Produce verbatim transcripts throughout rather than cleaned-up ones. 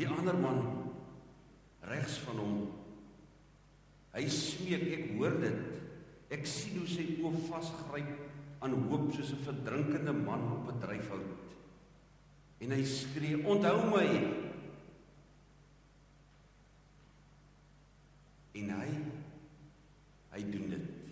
Die ander man, regs van hom, hy smeek, ek hoor dit, ek sien hoe sy oë vasgryp aan hoop soos 'n verdrinkende man op 'n dryfhout. En hy skree, onthou my. En hy, hy doen dit.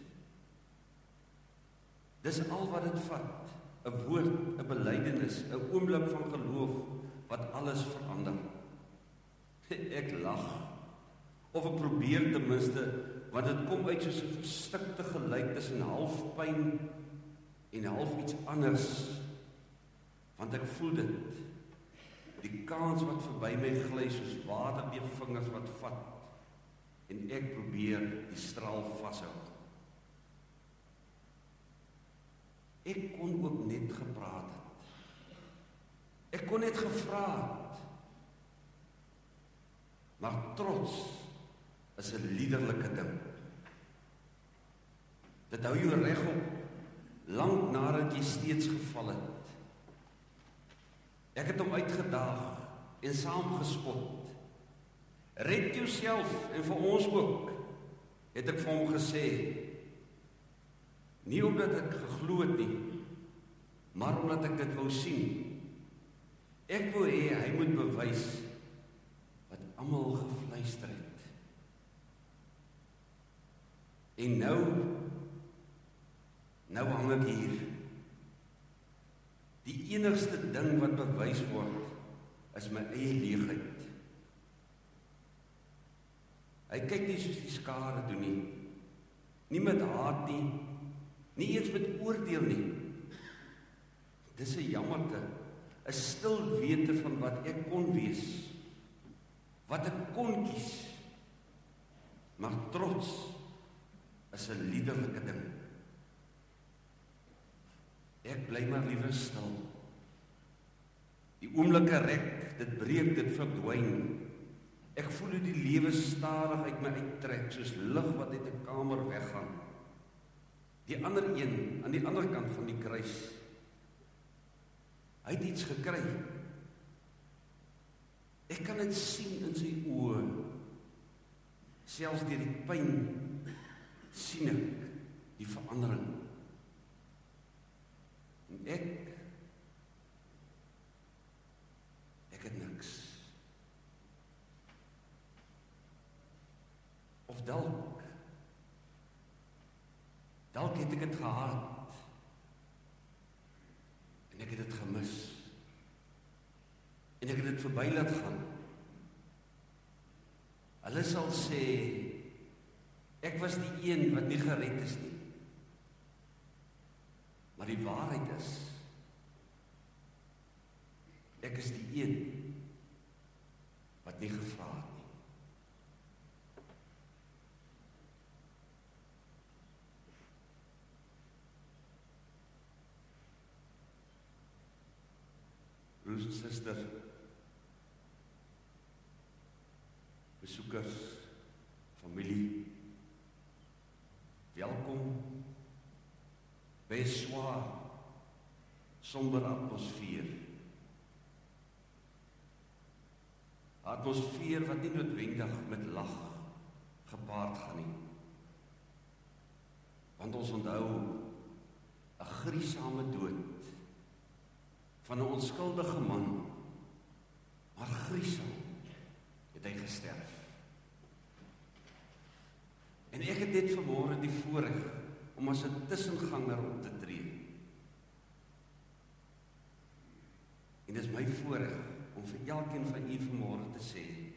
Dis al wat dit vat, 'n woord, 'n belydenis, 'n oomblik van geloof, wat alles verander. Ek lag, of ek probeer ten minste, want dit kom uit soos 'n verstikte geluid tussen half pyn en half iets anders, want ek voel dit, die kans wat verby my gly soos water deur vingers wat vat, en ek probeer die straal vashou. Ek kon ook net gepraat het. Ek kon net gevra het. Maar trots is 'n liderlike ding. Dit hou jou regop, lank nadat jy steeds geval het. Ek het hom uitgedaag en saam gespot. Red jouself en vir ons ook, het ek vir hom gesê. Nie omdat ek geglo het nie, maar omdat ek dit wou sien. Ek wou hê hy moet bewys wat almal gefluister het. En nou, nou hang ek hier. Die enigste ding wat bewys word, is my eie leegheid. Hy kyk nie soos die skare doen nie, nie met haat nie, nie eens met oordeel nie. Dis 'n jammerte, 'n stil wete van wat ek kon wees, wat ek kon kies, maar trots is 'n liderlike ding. Ek bly maar liewer stil. Die oomblikke rek, dit breek, dit verdwyn. Ek voel hoe die lewe stadig uit my uittrek, soos lig wat uit 'n kamer weggaan. Die ander een, aan die ander kant van die kruis, hy het iets gekry. Ek kan dit sien in sy oë. Selfs deur die pyn sien ek die verandering. En ek, ek het niks. Of dalk, dalk het ek het gehaat, en ek het het gemis, en ek het het verby laat gaan. Hulle sal sê, ek was die een wat nie gered is nie. Maar die waarheid is, ek is die een wat nie gevra het nie. Broers en susters, besoekers, familie, welkom by 'n swaar, somber atmosfeer. Atmosfeer wat nie noodwendig met lag gepaard gaan nie. Want ons onthou 'n gruisame dood van 'n onskuldige man, maar gruisam het hy gesterf. En ek het dit vanmôre die voorreg om as 'n tussenganger op te tree. En dit is my voorreg om vir elkeen van u vanmôre te sê,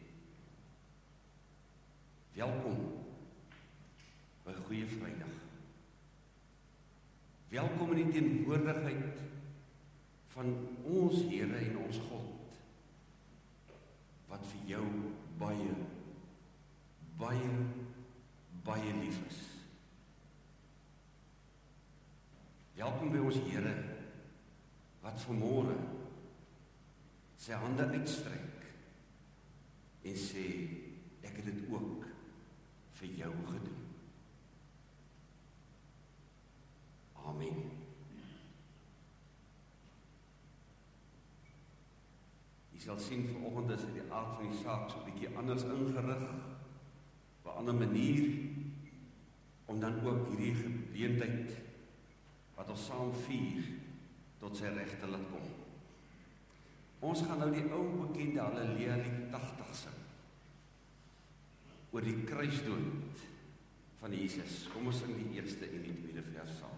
welkom by Goeie Vrydag. Welkom in die teenwoordigheid van ons Here en ons God, wat vir jou baie, baie, baie lief is. Welkom by ons Here, wat vanmôre sy hande uitstrek en sê, ek het dit ook vir jou gedoen. Amen. Die Jy sal sien vanoggend is die aard van die saak so 'n bietjie anders ingerig, op 'n ander manier, om dan ook hierdie geleentheid wat ons saam vier tot sy reg te laat kom. Ons gaan nou die ou bekende Halleluja lied tagtig sing oor die kruisdood van Jesus. Kom ons sing die eerste en die tweede vers saam.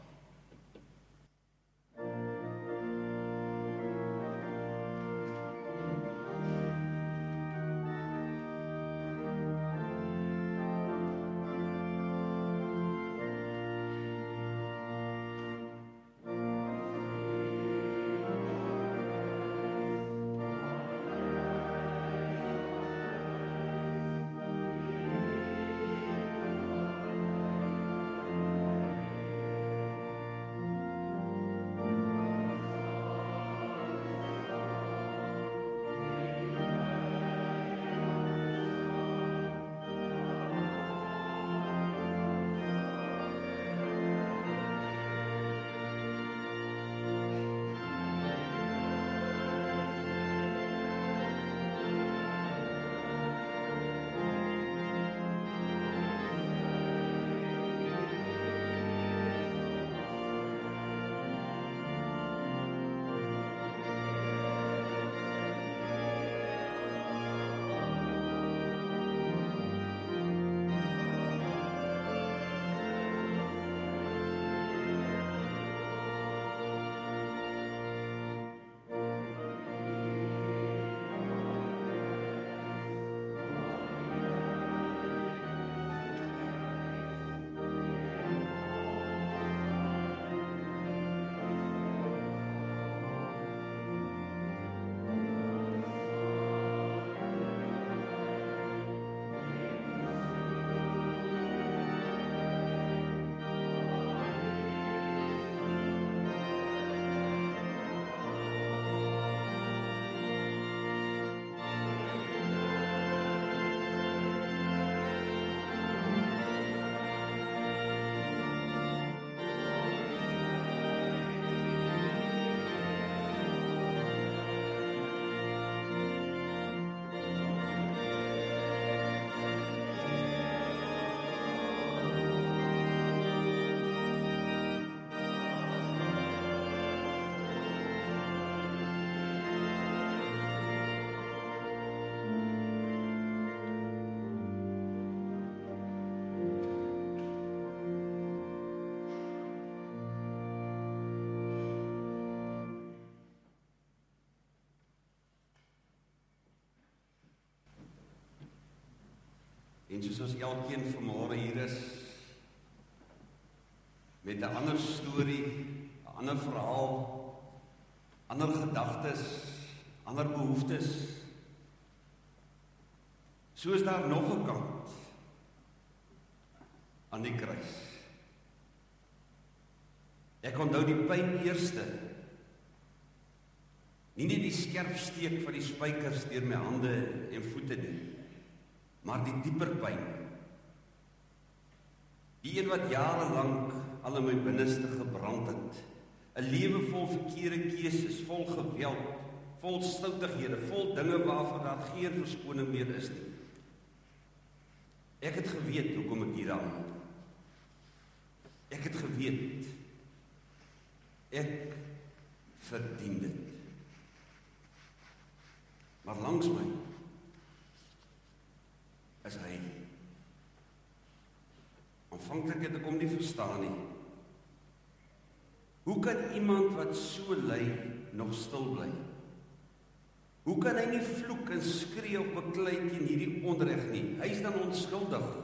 En soos ons elkeen vanmôre hier is, met 'n ander storie, 'n ander verhaal, ander gedagtes, ander behoeftes, so is daar nog 'n kant aan die kruis. Ek onthou die pyn eerste, nie net die skerp steek van die spykers deur my hande en voete nie, maar die dieper pyn. Die een wat jare lank al in my binneste gebrand het. 'n Lewe vol verkeerde keuses, vol geweld, vol stoutighede, vol dinge waarvan daar geen verskoning meer is nie. Ek het geweet hoekom ek hier aan. Ek het geweet. Ek verdien dit. Maar langs my is hy. Aanvanklik het ek hom nie verstaan nie. Hoe kan iemand wat so ly nog stil bly? Hoe kan hy nie vloek en skree op beklei teen hierdie onreg nie? Hy is dan onskuldig.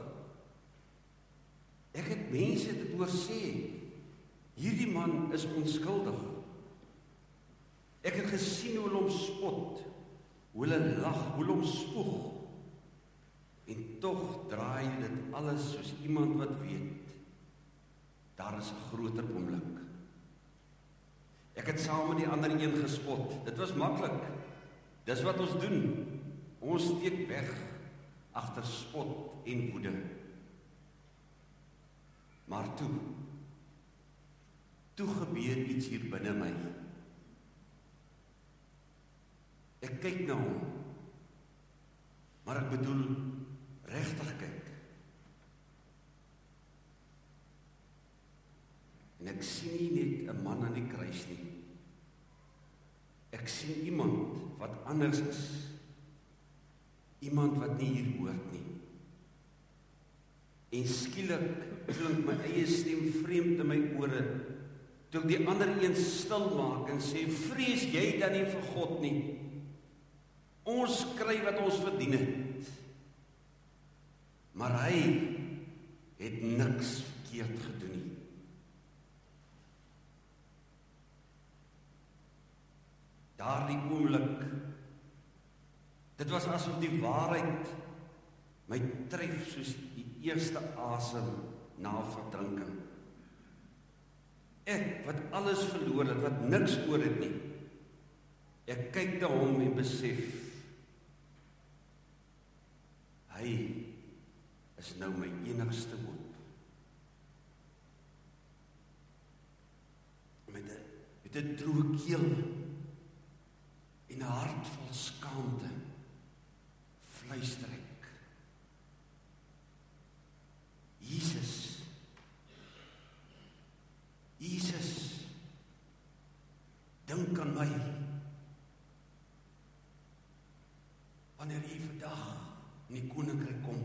Ek het mense dit hoor sê, hierdie man is onskuldig. Ek het gesien hoe hulle hom spot, hoe hulle lag, hoe hulle hom spoeg. En tog draai dit alles soos iemand wat weet, daar is 'n groter oomblik. Ek het saam met die ander een gespot. Dit was maklik. Dis wat ons doen. Ons steek weg agter spot en woede. Maar toe, toe gebeur iets hier binne my. Ek kyk na hom, maar ek bedoel regtig kyk. En ek sien nie net 'n man aan die kruis nie. Ek sien iemand wat anders is. Iemand wat nie hier hoort nie. En skielik klink my eie stem vreemd in my ore, toe ek die ander een stil maak en sê, vrees jy dan nie vir God nie? Ons kry wat ons verdien het. Maar hy het niks verkeerd gedoen nie. Daardie oomblik, dit was asof die waarheid my tref soos die eerste asem na verdrinking. Ek, wat alles verloor het, wat niks oor het nie. Ek kyk na hom en besef, hy is nou my enigste hoop. Met 'n met 'n droë keel en 'n hart vol skaamte fluister ek, Jesus, Jesus, dink aan my, wanneer jy vandag in die koninkryk kom.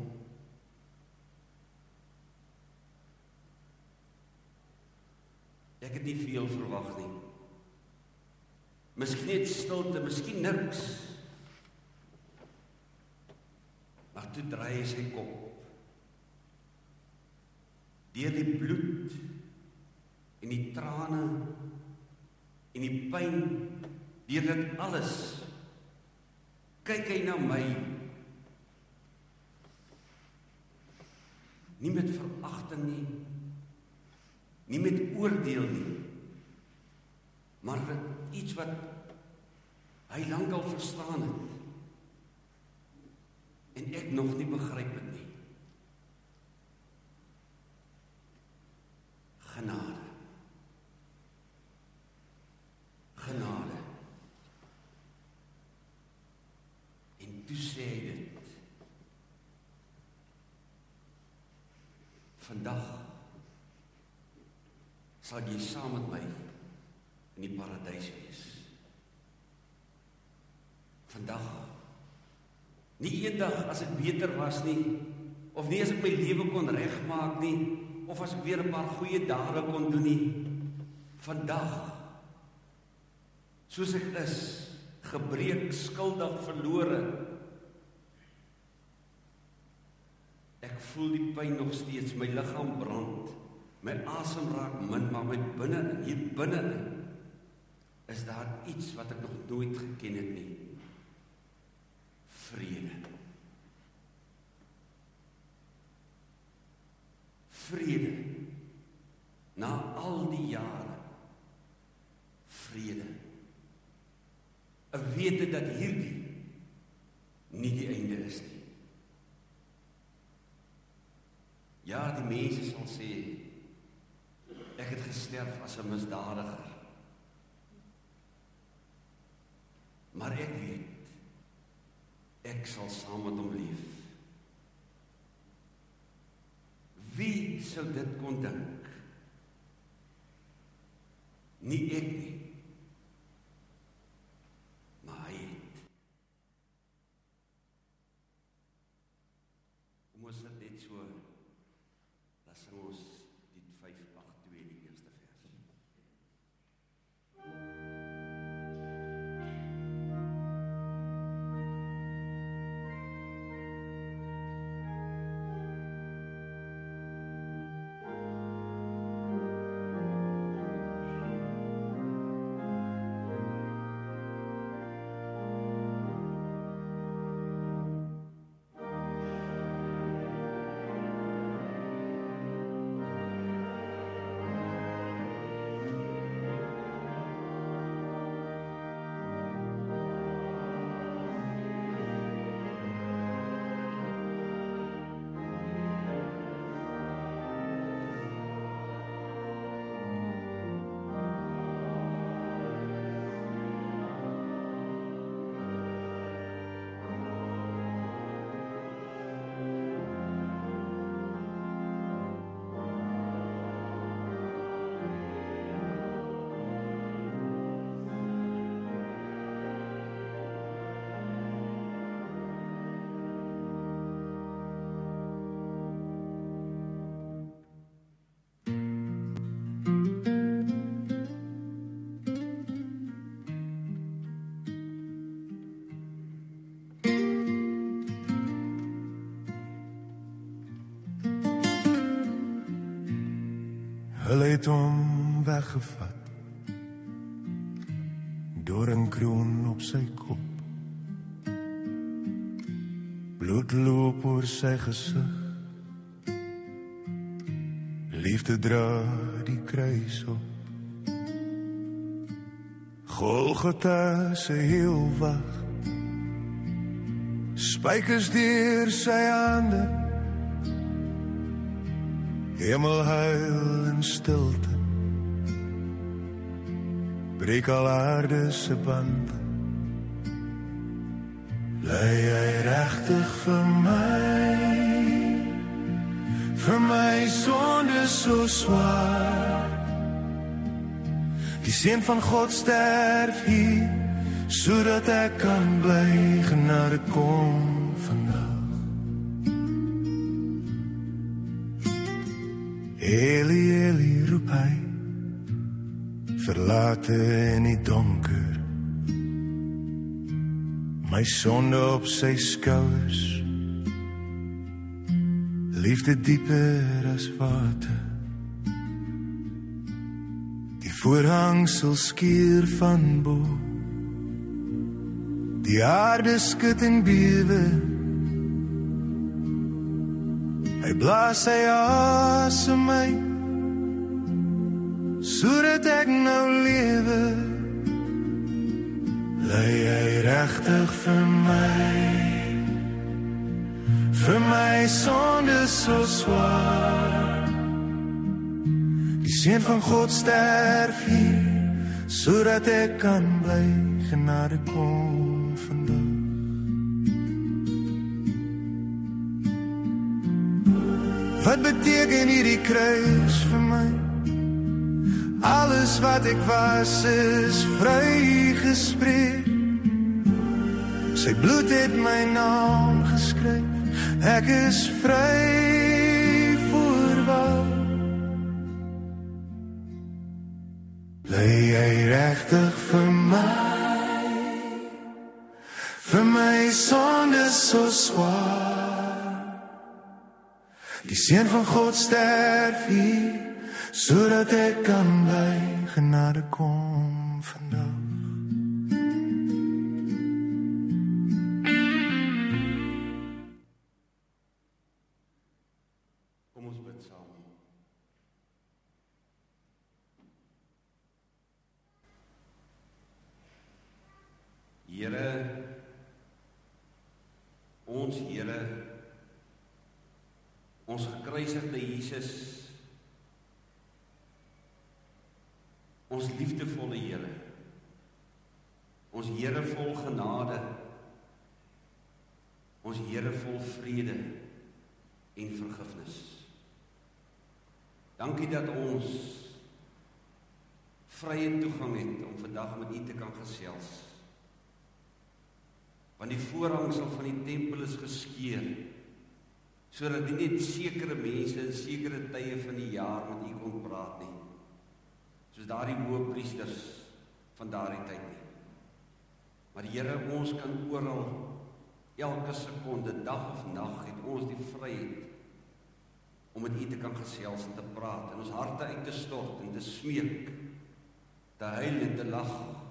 Ek het nie veel verwag nie. Miskien net stilte, miskien niks. Maar toe draai hy sy kop. Deur die bloed en die trane en die pyn, deur dit alles, kyk hy na my. Nie met veragting nie, nie met oordeel nie, maar met iets wat hy lankal verstaan het, en ek nog nie begryp het nie. Genade. Genade. En toe sê hy dit, vandag sal jy saam met my in die paradys wees. Vandag, nie eendag as ek beter was nie, of nie as ek my lewe kon regmaak nie, of as ek weer 'n paar goeie dade kon doen nie. Vandag, soos ek is, gebreek, skuldig, verlore. Ek voel die pyn nog steeds, my liggaam brand, my asem raak min, maar my binne, hier binne is daar iets wat ek nog nooit geken het nie. Vrede. Vrede. Na al die jare. Vrede. 'n wete dat hierdie nie die einde is nie. Ja, die mense sal sê, ek het gesterf as 'n misdadiger. Maar ek weet, ek sal saam met hom leef. Wie sou dit kon dink? Nie ek nie. Maar hy het. Kom ons sit net so, dan sing ons die vyf agt twee, die eerste vers. Hulle het hom weggevat, doringkroon op sy kop. Bloed loop oor sy gesig, liefde dra die kruis op. Golgotha sy heel wag, spykers deur sy hande, hemel huil in stilte, breek al aarde se bande. Lei hy regtig vir my, vir my sonde so swaar. Die seun van God sterf hier, sodat ek kan bly, genade kom vandag. Eli, Eli, roep hy, verlate in die donker, my sonde op sy skouers, liefde dieper as water. Die voorhangsel skeur van bo, die aarde skud en bewe, hy blaas sy asem uit, sodat ek nou lewe. Lei hy regtig vir my, vir my sonde so swaar. Die seun van God sterf hier, sodat ek kan bly, genade kom vandag. Wat beteken hierdie kruis vir my? Alles wat ek was is vrygespreek. Sy bloed het my naam geskryf, ek is vry voorwaar. Lei hy regtig vir my, vir my sonde so swaar. Die seun van God sterf hier, sodat ek kan bly, genade kom vandag. Kom ons bid saam. Here, ons Here, ons gekruisigde Jesus, ons liefdevolle Here, ons Here vol genade, ons Here vol vrede en vergifnis. Dankie dat ons vrye toegang het om vandag met U te kan gesels. Want die voorhangsel van die tempel is geskeur, sodat nie net sekere mense in sekere tye van die jaar met U kon praat nie, soos daardie hoëpriesters van daardie tyd nie. Maar Here, ons kan oral, elke sekonde, dag of nag, het ons die vryheid om met U te kan gesels en te praat, en ons harte uit te stort en te smeek, te huil en te lag,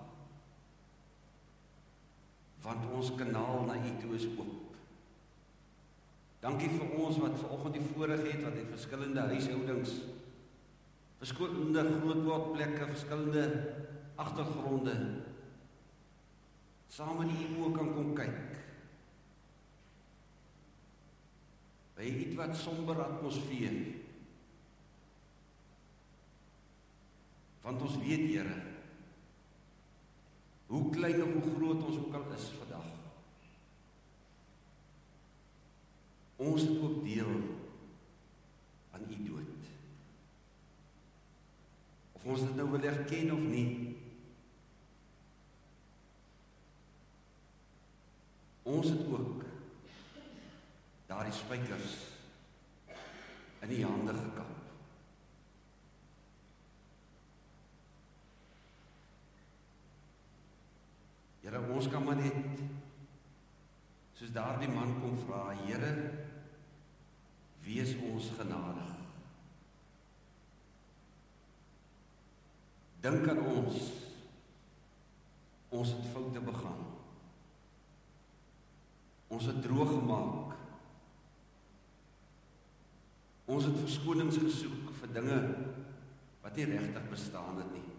want ons kanaal na U toe is oop. Dankie vir ons wat vanoggend die voorreg het, wat in verskillende huishoudings, verskillende grootwordplekke, verskillende agtergronde, saam in U oë kan kom kyk. By 'n ietwat somber atmosfeer. Want ons weet, Here, hoe klein of hoe groot ons ook al is vandag, ons het ook deel aan U dood. Of ons dit nou wil erken of nie, ons het ook daardie spykers in die hande gekap. Here, ons kan maar net, soos daardie man kom vra, Here, wees ons genadig. Dink aan ons. Ons het foute begaan. Ons het droog gemaak. Ons het verskonings gesoek vir dinge wat nie regtig bestaan het nie.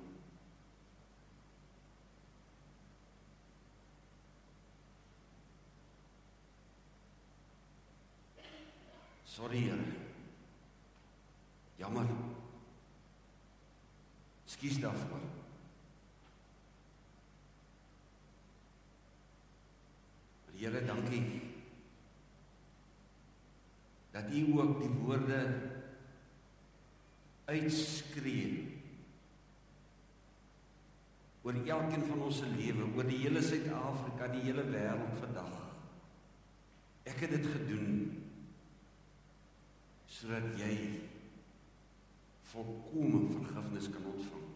Sorry, Here. Jammer. Ekskuus daarvoor. Maar Here, dankie dat U ook die woorde uitskree oor elkeen van ons se lewe, oor die hele Suid-Afrika, die hele wêreld vandag. Ek het dit gedoen sodat jy volkome vergifnis kan ontvang.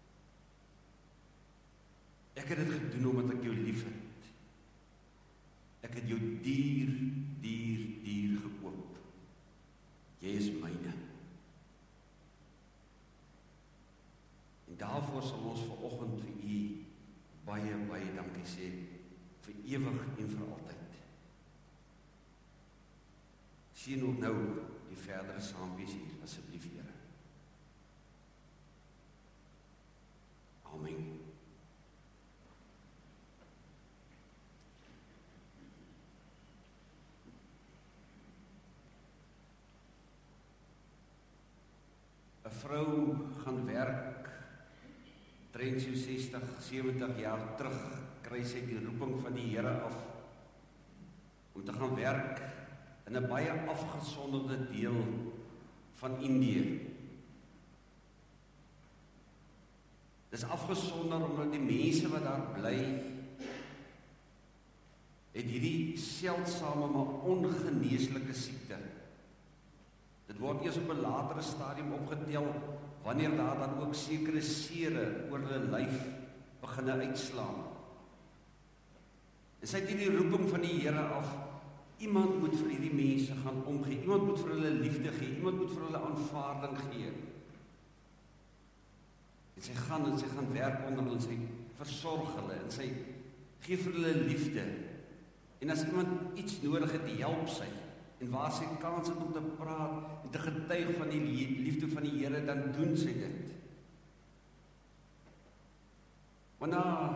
Ek het dit gedoen omdat ek jou lief het. Ek het jou dier, dier, dier gekoop. Jy is myne. En daarvoor sal ons vanoggend vir U baie, baie dankie sê, vir ewig en vir altyd. Sien ook nou die verdere saamwees hier, asseblief, Here. Amen. Een vrou gaan werk, trend so sestig, sewentig jaar terug, kry sy die roeping van die Here af, om te gaan werk in 'n baie afgesonderde deel van Indië. Dis afgesonder omdat die mense wat daar bly, het hierdie seldsame maar ongeneeslike siekte. Dit word eers op 'n latere stadium opgetel, wanneer daar dan ook sekere sere oor hulle lyf begin uitslaan. En sy het hierdie roeping van die Here af, iemand moet vir hierdie mense gaan omgee, iemand moet vir hulle liefde gee, iemand moet vir hulle aanvaarding gee. En sy gaan en sy gaan werk onder hulle, sy versorg hulle, en sy gee vir hulle liefde. En as iemand iets nodig het, die help sy. En waar sy kans het om te praat en te getuig van die liefde van die Here, dan doen sy dit. Maar na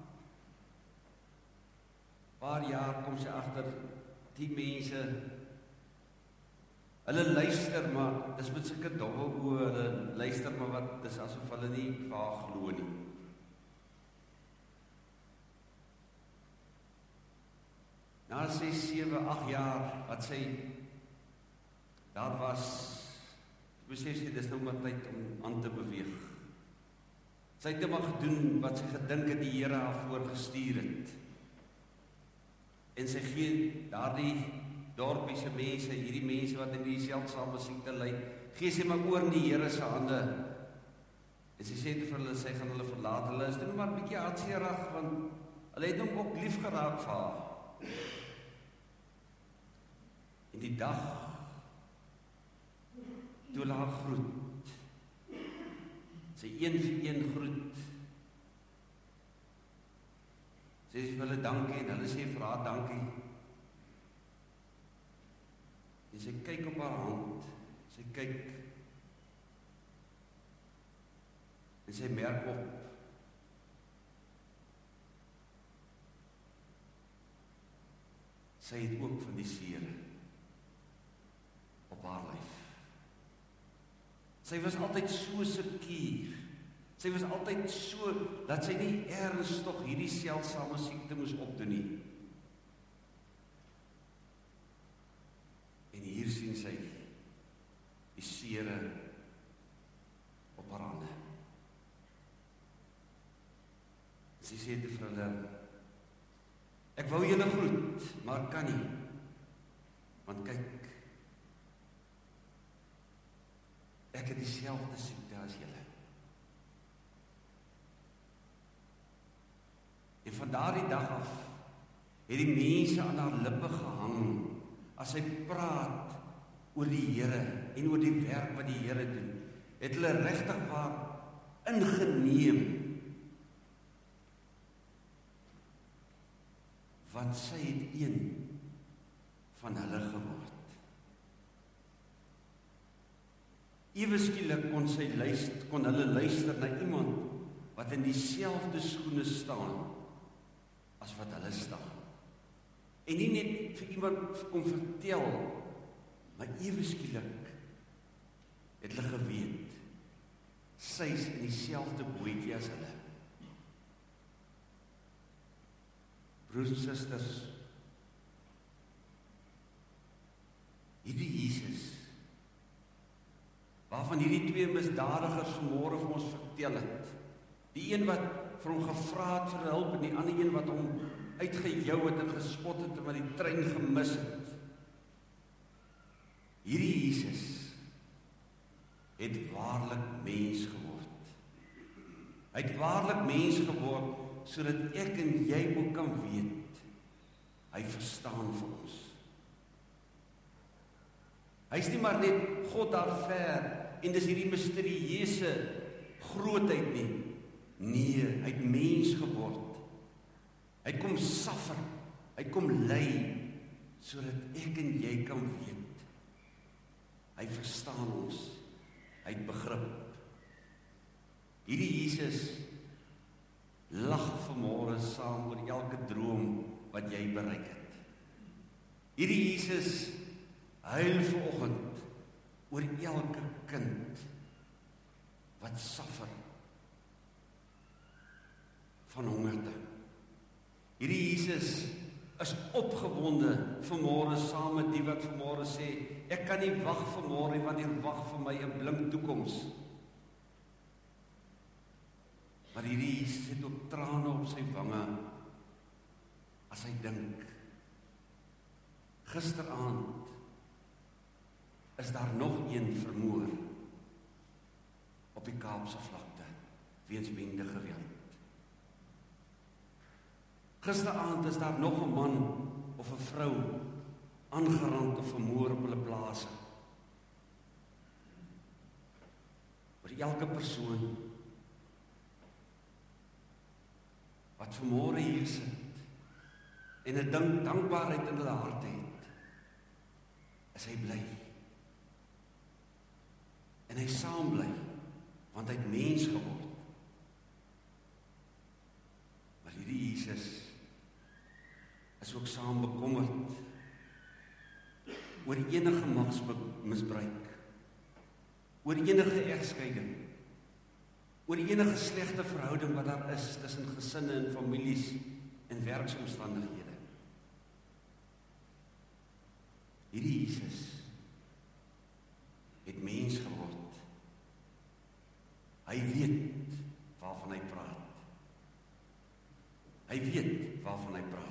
paar jaar kom sy agter, die mense, hulle luister, maar dis met sulke dobbel oë, hulle luister, maar wat, dis asof hulle nie waar glo nie. Na ses, sewe, agt jaar, wat sy daar was, besef sy, dis nou maar tyd om aan te beweeg. Sy het maar gedoen wat sy gedink het die Here haar voorgestuur het. En sy gee daardie dorpiese mense, hierdie mense wat in die seldsame siekte ly, gee sy maar oor in die Here se hande. En sy sê vir hulle, sy gaan hulle verlaat, hulle is nou maar 'n bietjie hartseerig, want hulle het hom ook lief geraak vir haar. En die dag, toe hulle haar groet, sy een vir een groet, sy sê vir hulle dankie, en hulle sê vir haar dankie. En sy kyk op haar hand, sy kyk, en sy merk op, sy het ook van die sere op haar lyf. Sy was altyd so sekuur, sy was altyd so, dat sy nie ernstig hierdie seldsame siekte moes opdoen nie. En hier sien sy die sere op haar hande. Sy sê te vir hulle, ek wou julle groet, maar kan nie, want kyk, ek het dieselfde siekte as julle. En van daardie dag af, het die mense aan haar lippe gehang, as sy praat oor die Here, en oor die werk wat die Here doen, het hulle regtig waar ingeneem, want sy het een van hulle geword. Ewe skielik kon sy luister, kon hulle luister na iemand wat in dieselfde skoene staan as wat hulle staan. En nie net vir iemand kom vertel, maar ewe skielik het hulle geweet, sy is in dieselfde bootjie as hulle. Broers en susters, hierdie Jesus, waarvan hierdie twee misdadigers vanmôre vir ons vertel het, die een wat vir hom gevra het vir hulp en die ander een wat hom uitgejou het en gespot het en wat die trein gemis het. Hierdie Jesus het waarlik mens geword. Hy het waarlik mens geword sodat ek en jy ook kan weet, hy verstaan vir ons. Hy is nie maar net God daar ver en dis hierdie misterieuse grootheid nie. Nee, hy het mens geword. Hy kom suffer, hy kom ly sodat ek en jy kan weet. Hy verstaan ons. Hy het begrip. Hierdie Jesus lag vanmôre saam oor elke droom wat jy bereik het. Hierdie Jesus huil vanoggend oor elke kind wat suffer van hongerte. Hierdie Jesus is opgewonde vanmôre saam met die wat vanmôre sê, ek kan nie wag vanmôre nie, want hier wag vir my 'n blink toekoms. Maar hierdie Jesus het ook trane op sy wange as hy dink, gisteraand is daar nog een vermoor op die Kaapse vlakte weens bende geweld. Gisteraand is daar nog 'n man of 'n vrou aangerand of vermoor op hulle plase. Oor elke persoon wat vanmôre hier sit en 'n dink dankbaarheid in hulle harte het, is hy bly. En hy saam bly, want hy het mens geword. Maar hierdie Jesus is ook saam bekommerd oor enige magsmisbruik, oor enige egskeiding, oor enige slegte verhouding wat daar is tussen gesinne en families en werksomstandighede. Hierdie Jesus het mens geword. Hy weet waarvan hy praat. Hy weet waarvan hy praat.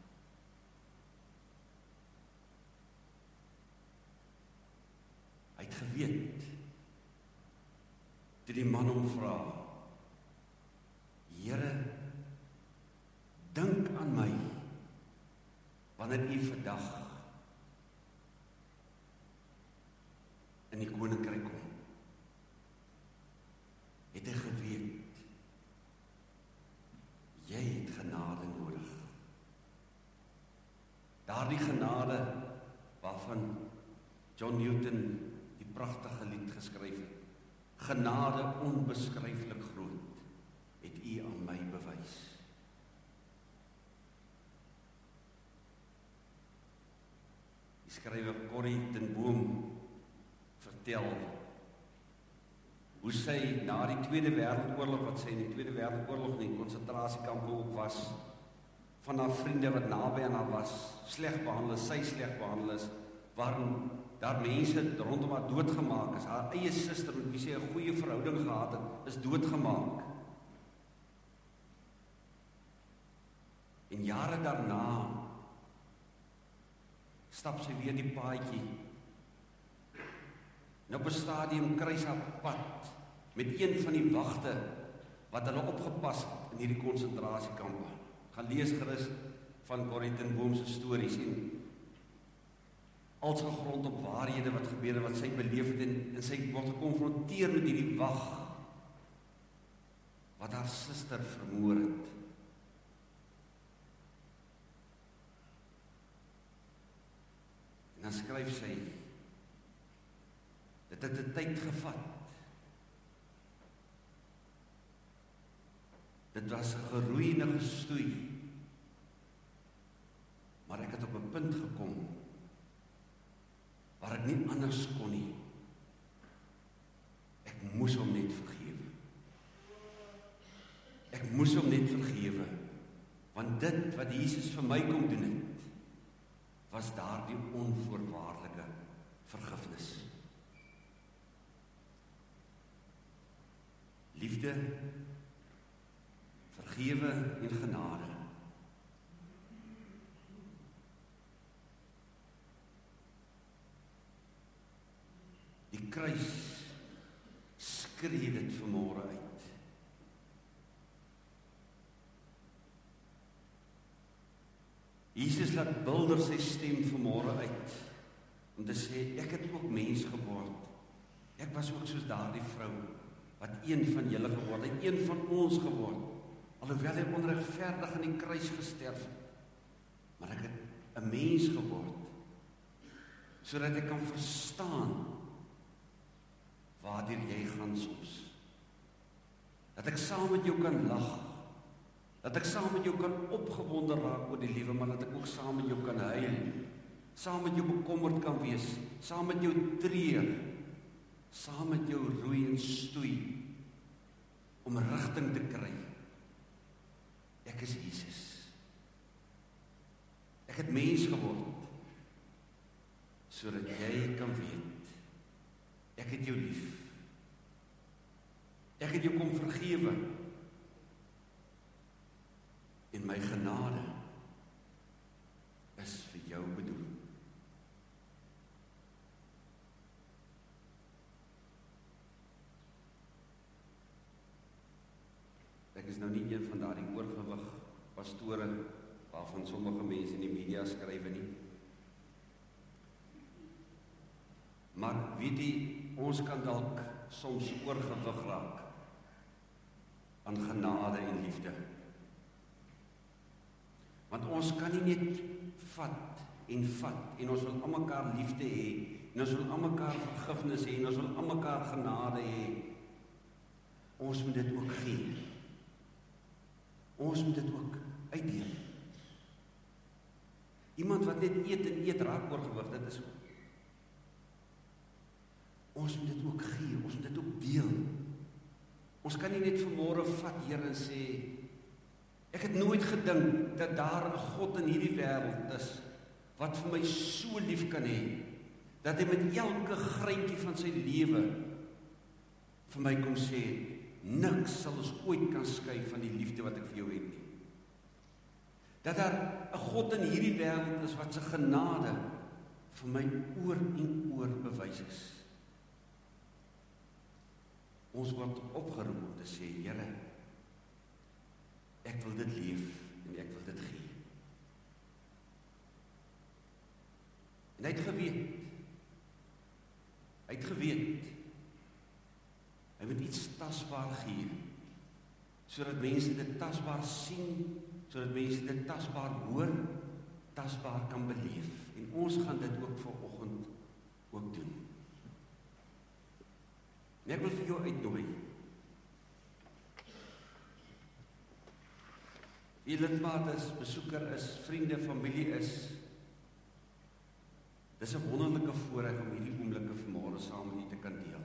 Hy het geweet, toe die man hom vra, Here, dink aan my, wanneer u vandag in die koninkryk kom. Het hy geweet, jy het genade nodig. Daardie genade waarvan John Newton die pragtige lied geskryf het. Genade onbeskryflik groot, het u aan my bewys. Die skrywer Corrie ten Boom vertel hoe sy na die Tweede Wêreldoorlog, wat sy in die Tweede Wêreldoorlog in die konsentrasiekampe ook was, van haar vriende wat naby aan haar was, sleg behandel is, sy sleg behandel is, waarin daar mense rondom haar doodgemaak is. Haar eie suster, met wie sy 'n goeie verhouding gehad het, is doodgemaak. En jare daarna stap sy weer die paadjie. En op 'n stadium kry sy haar pad met een van die wagte wat hulle opgepas het in hierdie konsentrasiekampe. Gaan lees gerus van Corrie ten Boom se stories en als gegrond op waarhede wat gebeur het, wat sy beleef het, en, en sy word gekonfronteer met hierdie wag wat haar suster vermoor het. En dan skryf sy, dit het 'n tyd gevat. Dit was 'n geroei en 'n gestoei. Maar ek het op 'n punt gekom waar ek nie anders kon nie. Ek moes hom net vergewe. Ek moes hom net vergewe, want dit wat Jesus vir my kom doen het, was daardie onvoorwaardelike vergifnis. Liefde, vergewe en genade. Die kruis skree dit vanmôre uit. Jesus laat bulder sy stem vanmôre uit om te sê, ek het ook mens geword. Ek was ook soos daardie vrou wat een van julle geword het, een van ons geword. Alhoewel hy onregverdig aan die kruis gesterf het, maar ek het 'n mens geword sodat ek kan verstaan waardeur jy gaan soms. Dat ek saam met jou kan lag. Dat ek saam met jou kan opgewonde raak oor die lewe, maar dat ek ook saam met jou kan huil. Saam met jou bekommerd kan wees. Saam met jou treur. Saam met jou roei en stoei. Om rigting te kry. Ek is Jesus. Ek het mens geword. Sodat jy kan weet. Ek het jou lief. Ek het jou kom vergewe. En my genade is vir jou bedoel. Ek is nou nie een van daardie oorgewig pastore waarvan sommige mense in die media skryf nie. Maar weet jy, ons kan dalk soms oorgewig raak aan genade en liefde. Want ons kan nie net vat en vat en ons wil almekaar liefde hê en ons wil almekaar vergifnis hê en ons wil almekaar genade hê. Ons moet dit ook gee. Ons moet dit ook uitdeel. Iemand wat net eet en eet raak oorgewig, dit is ook. Ons moet dit ook gee, ons moet dit ook deel. Ons kan nie net vanmôre vat, Here, en sê, ek het nooit gedink dat daar 'n God in hierdie wêreld is wat vir my so lief kan hê dat hy met elke greintjie van sy lewe vir my kom sê, niks sal ons ooit kan skei van die liefde wat ek vir jou het nie. Dat daar 'n God in hierdie wêreld is wat sy genade vir my oor en oor bewys is. Ons word opgeroep om te sê, Here, ek wil dit leef en ek wil dit gee. En hy het geweet, hy het geweet, hy moet iets tasbaar gee, sodat mense dit tasbaar sien, sodat mense dit tasbaar hoor, tasbaar kan beleef. En ons gaan dit ook vanoggend ook doen. En ek wil vir jou uitnooi. Wie lidmaat is, besoeker is, vriende, familie is. Dis 'n wonderlike voorreg om hierdie oomblikke vanmôre saam met u te kan deel.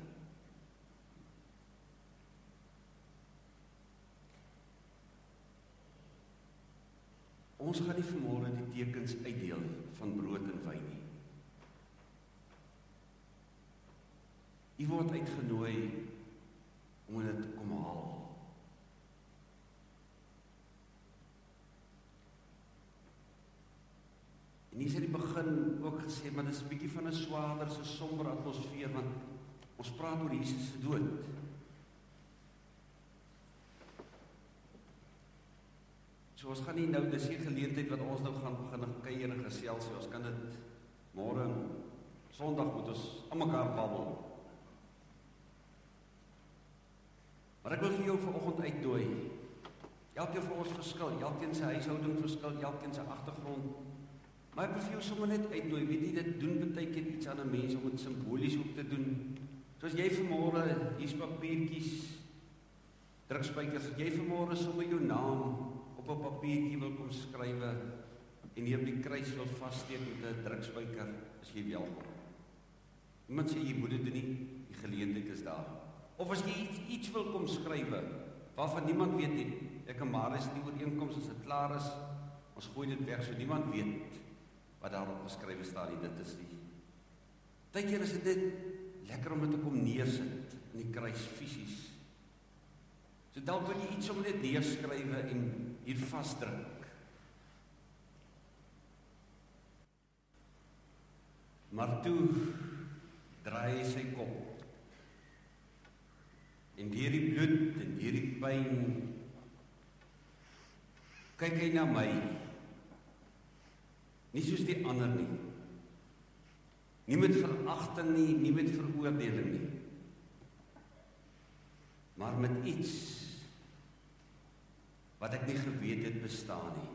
Ons gaan nie vanmôre die tekens uitdeel van brood en wyn nie. U word uitgenooi om dit te kom haal. En hier is in die begin ook gesê, maar dit is 'n bietjie van 'n swaarder, so somber atmosfeer, want ons praat oor Jesus se dood. So ons gaan nie nou, dis nie geleentheid wat ons nou gaan begin kuier en gesels, ons kan dit môre en Sondag moet ons aan mekaar babbel. Maar ek wil vir jou vanoggend uitnooi. Elkeen van ons verskil, elkeen sy huishouding verskil, elkeen sy agtergrond. Maar ek wil vir jou sommer net uitnooi, weet jy, dit doen baie keer iets aan 'n mens om dit simbolies ook te doen. Soos jy vanmôre hier's papiertjies, drukspykers, as jy vanmôre sommer jou naam op 'n papiertjie wil kom skrywe en hier op die kruis wil vassteek met 'n drukspyker, is jy welkom. Niemand sê jy moet dit doen nie, die geleentheid is daar. Of as jy iets, iets wil kom skrywe, waarvan niemand weet nie, ek en Marius die ooreenkoms as dit klaar is, ons gooi dit weg, so niemand weet wat daarop geskrywe staan nie, dit is die. Partykeer is dit lekker om dit te kom neersit in die kruis fisies. So dalk wil jy iets om net neerskrywe en hier vasdruk. Maar toe draai hy sy kop. En deur die bloed en deur die pyn kyk hy na my. Nie soos die ander nie. Nie met veragting nie, nie met veroordeling nie. Maar met iets wat ek nie geweet het bestaan nie.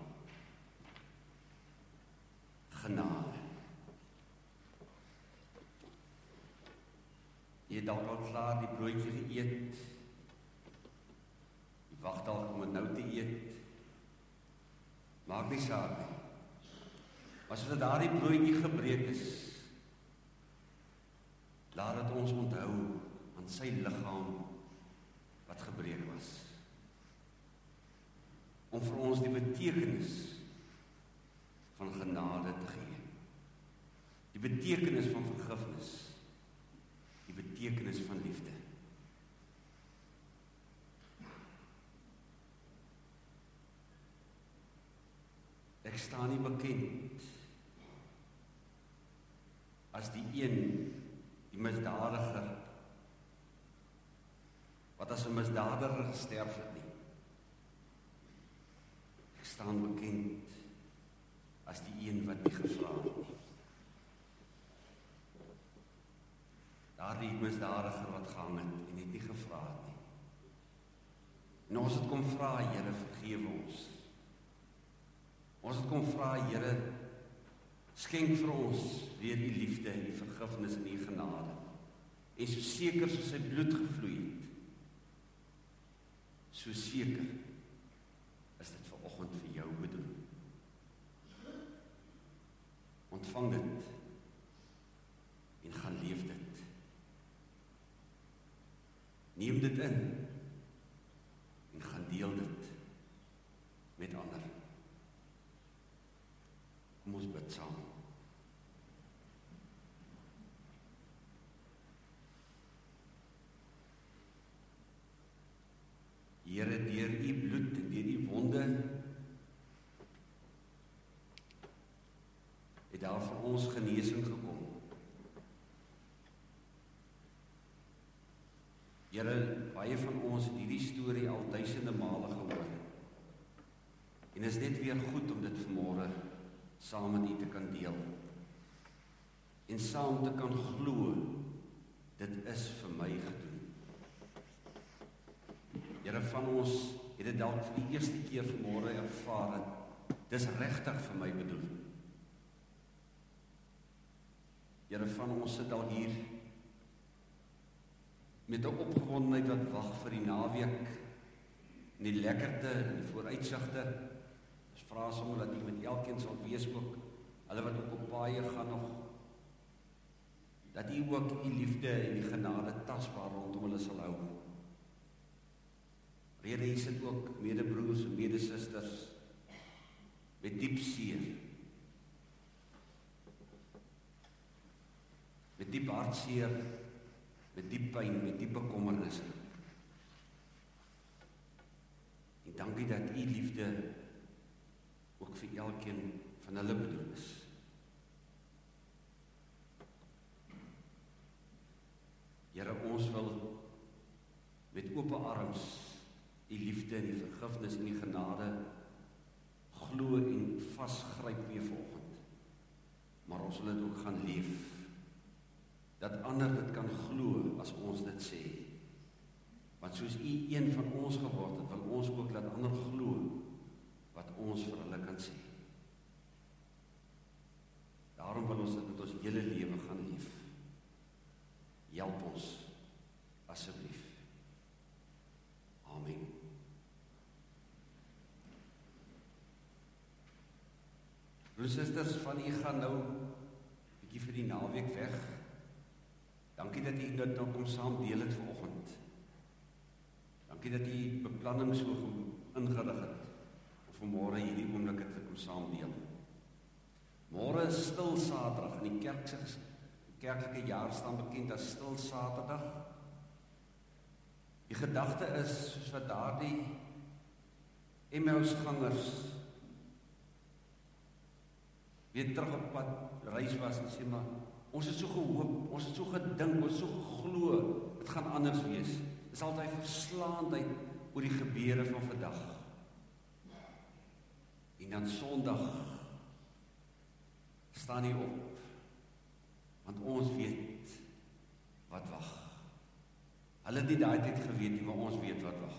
Genade. Jy het dalk al klaar die broodjie geëet. Jy wag dalk om dit nou te eet. Maak nie saak nie. As dit daardie broodjie gebreek is, laat dit ons onthou aan sy liggaam wat gebreek was. Om vir ons die betekenis van genade te gee. Die betekenis van vergifnis. Die betekenis van liefde. Ek staan nie bekend as die een, die misdadiger, wat as 'n misdadiger gesterf het nie. Ek staan bekend as die een wat nie gevra het nie. Daardie misdadiger wat gehang het en het nie gevra het nie. En ons het kom vra, Here, vergewe ons. Ons het kom vra, Here, skenk vir ons weer die liefde en die vergifnis en die genade. En so seker soos sy bloed gevloei het, so seker is dit vanoggend vir jou bedoel. Ontvang dit en gaan leef dit. Neem dit in en gaan deel dit met ander. Kom ons bid saam. Here, deur u bloed en deur u wonde het daar vir ons genesing gekom. Here, baie van ons het hierdie storie al duisende male gehoor. En is net weer goed om dit vanmôre saam met u te kan deel. En saam te kan glo, dit is vir my gedoen. Here, van ons het dit dalk vir die eerste keer vanmôre ervaar, dis regtig vir my bedoel. Here, van ons sit al hier met 'n opgewondenheid wat wag vir die naweek, en die lekkerte en die vooruitsigte. Ons vra sommer dat u met elkeen sal wees ook, hulle wat ook op paaie gaan nog, dat u ook u liefde en die genade tasbaar rondom hulle sal hou. Here, hier sit ook medebroers en medesusters met diep seer, met diep hartseer, met diep pyn, met diep bekommernisse. En dankie dat u liefde ook vir elkeen van hulle bedoel is. Here, ons wil met oop arms die liefde en die vergifnis en die genade glo en vasgryp weer vanoggend. Maar ons wil dit ook gaan leef, dat ander dit kan glo as ons dit sê. Want soos U een van ons geword het, wil ons ook laat ander glo wat ons vir hulle kan sê. Daarom wil ons dit met ons hele lewe gaan lief. Help ons, asseblief. Amen. Broers en susters, van U gaan nou bietjie vir die naweek weg. Dankie dat U dit nou kom saam deel het vanoggend. Dankie dat U beplanning so ingerig het om vanmôre hierdie oomblikke te kom saam deel. Môre is stil Saterdag in die kerk se kerklike jaar staan bekend as stil Saterdag. Die gedagte is soos wat daardie Emmausgangers weer terug op pad reis was en sê, maar ons het so gehoop, ons het so gedink, ons het so geglo, dit gaan anders wees. Dit is altyd verslaandheid oor die gebeure van vandag. En dan Sondag staan hy op, want ons weet wat wag. Hulle het nie daai tyd geweet nie, maar ons weet wat wag.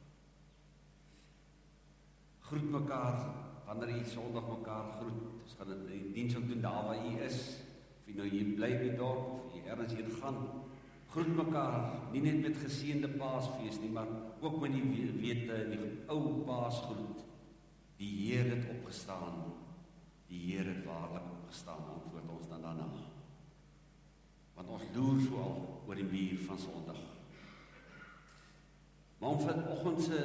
Groet mekaar, wanneer jy Sondag mekaar groet, ons gaan dit die diens ook doen daar waar jy is, of jy nou hier bly by die dorp, of jy ergens heen gaan, groet mekaar, nie net met geseënde Paasfees nie, maar ook met die wete, die ou Paasgroet, die Heer het opgestaan, die Heer het waarlik opgestaan, antwoord ons dan daarna. Want ons loer so al oor die muur van Sondag. Maar om vanoggend se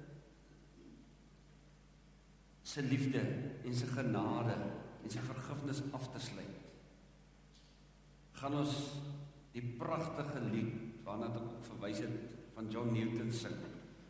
se liefde en se genade en se vergifnis af te sluit, gaan ons die pragtige lied waarna ek ook verwys het van John Newton sing.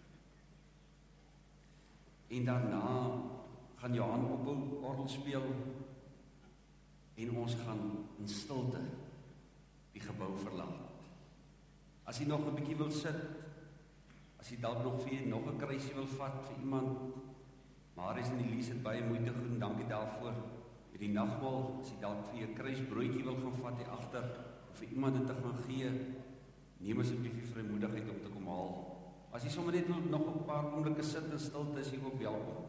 En daarna gaan Johan ophou orgel speel en ons gaan in stilte die gebou verlaat. As jy nog 'n bietjie wil sit, as jy dalk nog vir nog 'n kruisie wil vat vir iemand, maar is in die lees het baie moeite gedoen, dankie daarvoor. Vir die nagmaal, as jy dalk vir 'n kruisbroodjie wil gaan vat hier agter, of vir iemand dit te gaan gee, neem asseblief die vrymoedigheid om te kom haal. As jy sommer net nog 'n paar oomblikke sit in stilte, is jy ook welkom.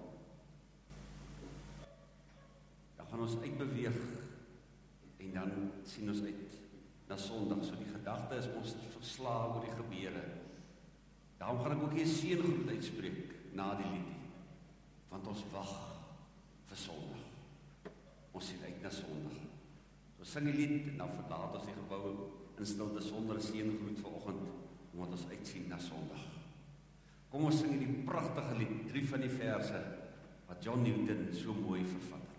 Dan gaan ons uitbeweeg en dan sien ons uit na Sondag. So die gedagte is ons verslae oor die gebeure. Daarom gaan ek ook hier seëngroet uitspreek na die liedjie. Want ons wag vir Sondag. Ons sien uit na Sondag. So sing die lied en dan verlaat ons die gebou in stilte sonder 'n seëngroet vanoggend, omdat ons uitsien na Sondag. Kom ons sing die pragtige lied, drie van die verse wat John Newton so mooi vervat het.